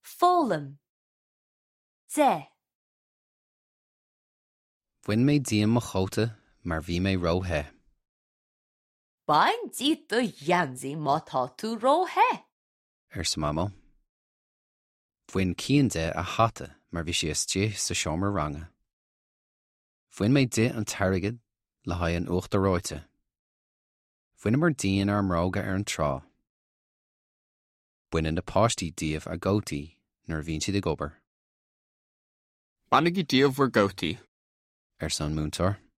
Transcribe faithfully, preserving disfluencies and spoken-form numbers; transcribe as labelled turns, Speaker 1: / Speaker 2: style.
Speaker 1: Fólam. De.
Speaker 2: Bhain mé díam mo chóta mar bhí mé róthe.
Speaker 1: Bain di do Janzi má tá tú róthe.
Speaker 2: Ar sa mamo. Bhain cían de a hata mar bhí si istí sa seomar ranga. Bhain mé de an tarigid le haid an uachta róite. Bhain mar díon ar mróga ar an trá. Bhain na páistí díobh a gótaí nar bhíonn siad ag obair.
Speaker 3: Banig i díobh war gótaí.
Speaker 2: Ar san múntar.